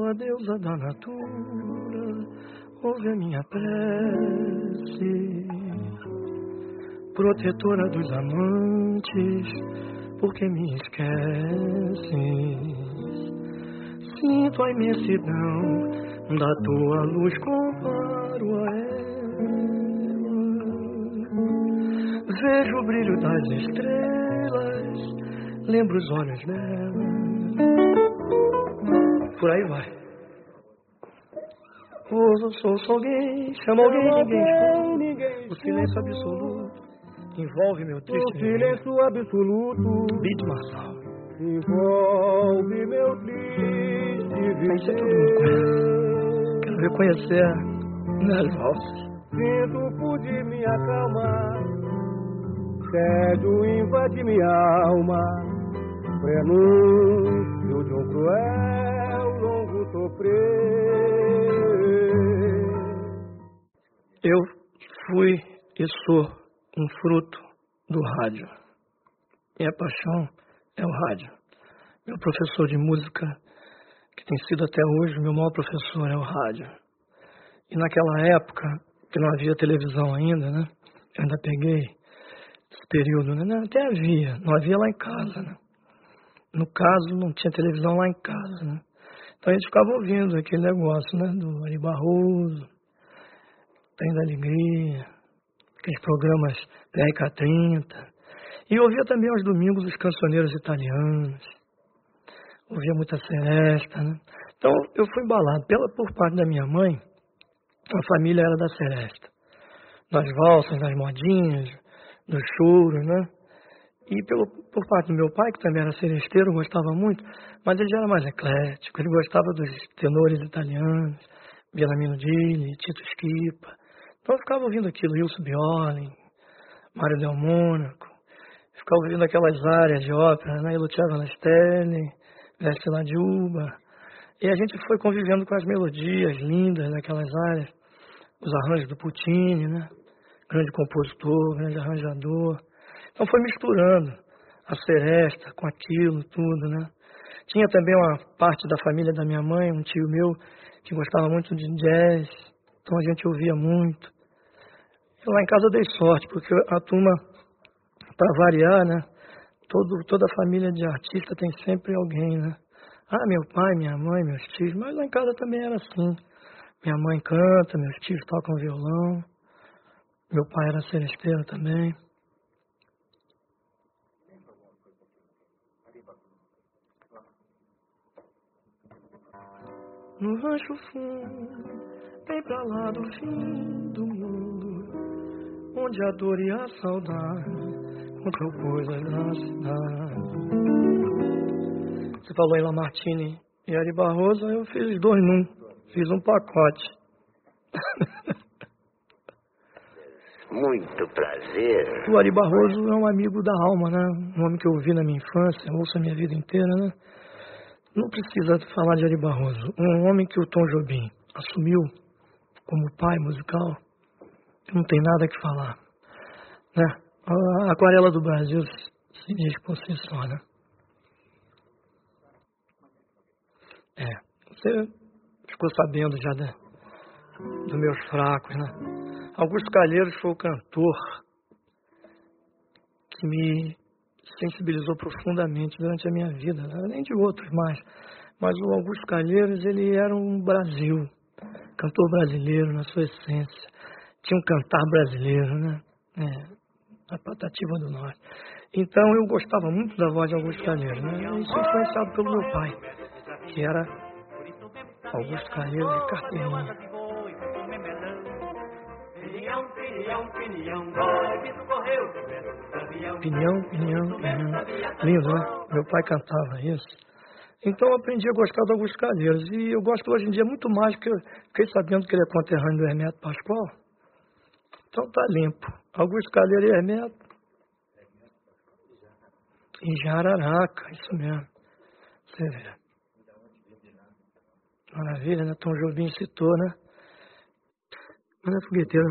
ó deusa da natura, ouve a minha prece, protetora dos amantes, por que me esqueces? Sinto a imensidão da tua luz, comparo a ela. Vejo o brilho das estrelas, lembro os olhos dela. Por aí vai. Ouço alguém, chama alguém, ninguém. O silêncio absoluto envolve meu triste. O silêncio absoluto. Beat Marçal. Envolve meu triste viver. Isso todo mundo conhece. Quero reconhecer nas valsas. Sinto fugir minha calma, tédio invade minha alma, prenúncio de um cruel, longo sofrer. Eu fui e sou um fruto do rádio. Minha paixão é o rádio. Meu professor de música, que tem sido até hoje meu maior professor, é o rádio. E naquela época, que não havia televisão ainda, né? Eu ainda peguei esse período, né? Não, até havia, não havia lá em casa, né? No caso, não tinha televisão lá em casa, né? Então a gente ficava ouvindo aquele negócio, né? Do Ari Barroso, Trem da Alegria, aqueles programas PRK-30. E ouvia também aos domingos os cancioneiros italianos. Ouvia muita seresta, né? Então eu fui embalado por parte da minha mãe. A família era da seresta. Das valsas, das modinhas, dos choros, né? E por parte do meu pai, que também era seresteiro, gostava muito, mas ele já era mais eclético. Ele gostava dos tenores italianos, Bellamino Dili, Tito Schipa. Então eu ficava ouvindo aquilo, Wilson Biolin, Mário Del Mônaco. Ficava ouvindo aquelas áreas de ópera, né? Luciano Stelli, Vestila Juba. E a gente foi convivendo com as melodias lindas daquelas áreas, os arranjos do Puccini, né? Grande compositor, grande arranjador. Então foi misturando a seresta com aquilo, tudo, né? Tinha também uma parte da família da minha mãe, um tio meu, que gostava muito de jazz. Então a gente ouvia muito. Eu lá em casa dei sorte, porque a turma, para variar, né? Toda a família de artista tem sempre alguém, né? Ah, meu pai, minha mãe, meus tios, mas lá em casa também era assim. Minha mãe canta, meus tios tocam violão, meu pai era seresteiro também. No rancho fundo, bem pra lá do fim do mundo, onde a dor e a saudade encontram coisas da cidade. Você falou em Lamartine e Ari Barroso, eu fiz 2 num. Fiz um pacote. Muito prazer. O Ari Barroso é um amigo da alma, né? Um homem que eu ouvi na minha infância, ouço a minha vida inteira, né? Não precisa falar de Ari Barroso. Um homem que o Tom Jobim assumiu como pai musical, não tem nada que falar, né? A Aquarela do Brasil se diz por si só, né? Você ficou sabendo já dos meus fracos, né? Augusto Calheiros foi o cantor que me sensibilizou profundamente durante a minha vida, além de outros mais. Mas o Augusto Calheiros, ele era um Brasil, cantor brasileiro na sua essência. Tinha um cantar brasileiro, né? A Patativa do Norte. Então eu gostava muito da voz de Augusto Calheiros, né? Isso influenciado pelo meu pai, que era Augusto Calheiros de Carteirinha. Pinhão, pinhão, pinhão. Lindo, né? Meu pai cantava isso. Então eu aprendi a gostar do Augusto Calheiros. E eu gosto hoje em dia muito mais, porque eu fiquei sabendo que ele é conterrâneo do Hermeto Pascoal. Então tá limpo. Augusto Calheiros e Hermeto. Em Jararaca, isso mesmo. Você vê. Maravilha, né? Tom Jobim citou, né? Mas é fogueteiro.